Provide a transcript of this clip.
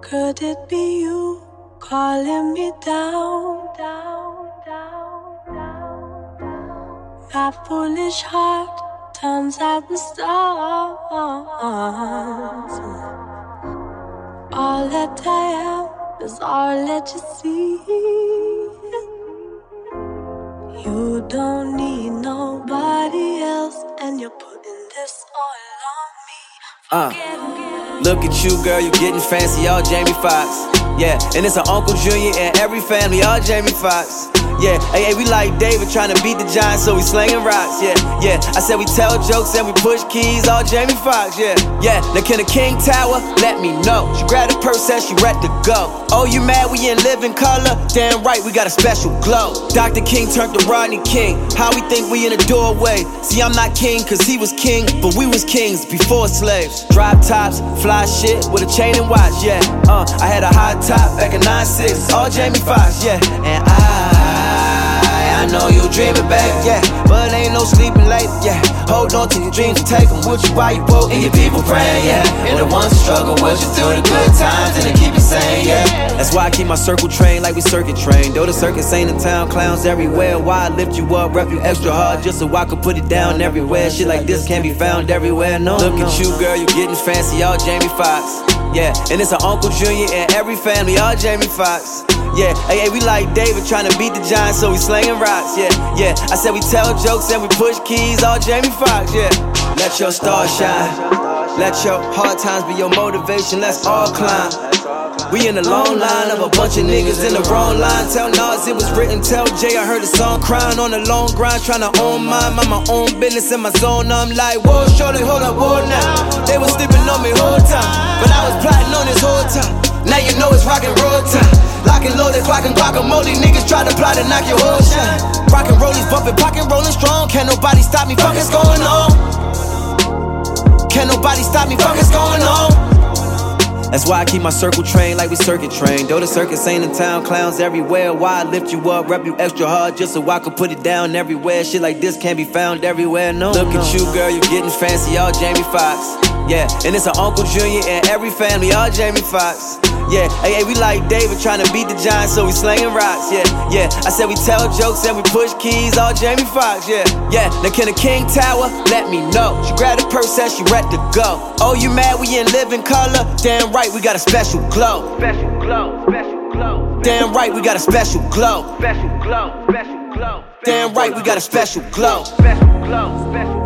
Could it be you calling me down, down, down, down, down? My foolish heart turns at the stars. All that I am is all that you see. You don't need nobody else, and you're putting this all on me. Look at you, girl, you getting fancy, all Jamie Foxx. Yeah, and it's an Uncle Junior and every family, all Jamie Foxx. Yeah, hey, we like David trying to beat the Giants, so we slinging rocks. Yeah, yeah. I said we tell jokes and we push keys, all Jamie Foxx. Yeah, yeah. Now can the King Tower let me know? She grabbed her purse, said she ready to go. Oh, you mad we in living color? Damn right, we got a special glow. Dr. King turned to Rodney King. How we think we in the doorway? See, I'm not king, cause he was king, but we was kings before slaves. Drop tops, fly shit with a chain and watch. Yeah, I had a hot top back in 96, all Jamie Foxx. Yeah, and I know you dreaming back, yeah, but ain't no sleeping late, yeah. Hold on to your dreams and take them with you while you broke. And your people praying, yeah. And the ones who struggle with you through the good times and they keep you sane, yeah. That's why I keep my circle trained like we circuit trained. Though the circus ain't in town, clowns everywhere. Why I lift you up, rep you extra hard just so I could put it down everywhere. Shit like this can't be found everywhere, no. Look at you, girl, you getting fancy, all Jamie Foxx. Yeah, and it's an Uncle Junior and every family, all Jamie Foxx. Yeah, hey, we like David trying to beat the Giants, so we slinging rocks. Yeah, yeah. I said we tell jokes and we push keys, all Jamie Foxx. Yeah. Let your star shine. Let your hard times be your motivation. Let's all climb. We in the long line of a bunch of niggas in the wrong line. Tell Nas it was written. Tell Jay I heard a song crying on the long grind, trying to own mine, mind my own business in my zone. I'm like, whoa, shorty, hold up, whoa now. They was sleeping on me whole time, but I was plotting on this whole time. Now you know it's rock and roll time. Lock and loaded, clock and guacamole. Niggas try to plot and knock your whole shine. Rock and rollies bumping, pocket rolling strong. Can't nobody stop me, fuck is going on. Can't nobody stop me, fuck is going on. That's why I keep my circle trained like we circuit trained. Though the circus ain't in town, clowns everywhere. Why I lift you up, rep you extra hard just so I could put it down everywhere. Shit like this can't be found everywhere, no. Look at you, girl, you getting fancy, all Jamie Foxx. Yeah, and it's an Uncle Junior and every family, all Jamie Foxx. Yeah, hey, we like David trying to beat the Giants, so we slinging rocks. Yeah, yeah. I said we tell jokes and we push keys, all Jamie Foxx. Yeah, yeah. Now can the King Tower let me know? She grabbed her purse, said she ready to go. Oh, you mad we in living color? Damn right, we got a special glow. Special glow, special glow. Damn right, we got a special glow. Special glow, special glow. Damn right, we got a special glow. Special glow, special.